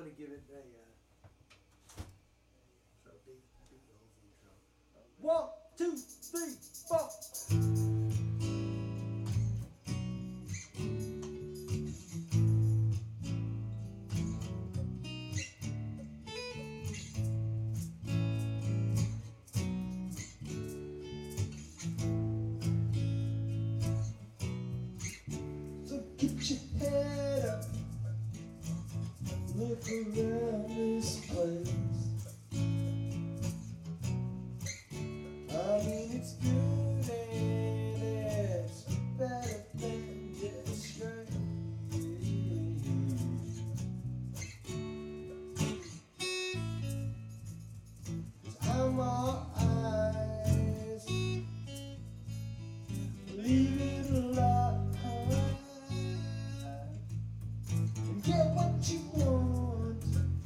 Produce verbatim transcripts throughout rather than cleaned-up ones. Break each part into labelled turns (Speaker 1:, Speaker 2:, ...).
Speaker 1: gonna give it a uh,
Speaker 2: So D, D, O, V, so.
Speaker 1: one, two, three, four. So get your head up, look around this place. I mean, it's good and it's better than just straight. Cause I'm all eyes, leave it alive and get what you want.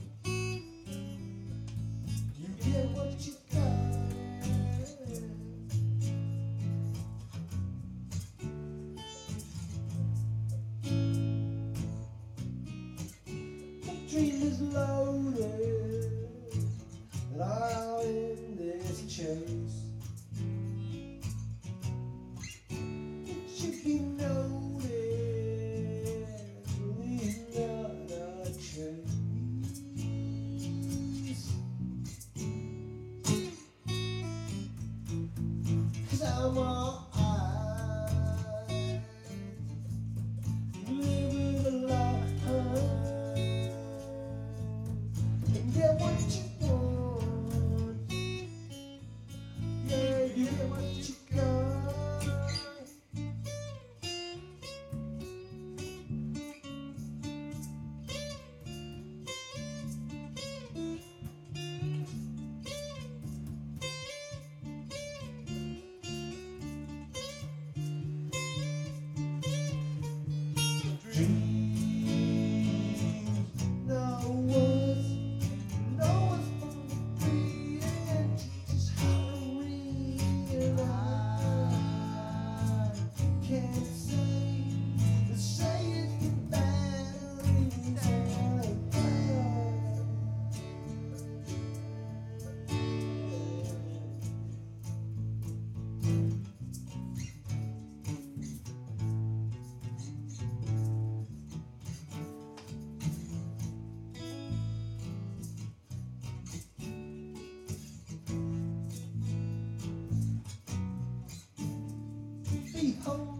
Speaker 1: You get what you got. The dream is loaded, and I'm in this chase. It should be noted, leave not a trace. Cause I'm all eyes, living a life and get what you want. Yeah, you get what you got. Dreams, no words, no words for free, and just how to realize. Can't say, say it can badly down. Behold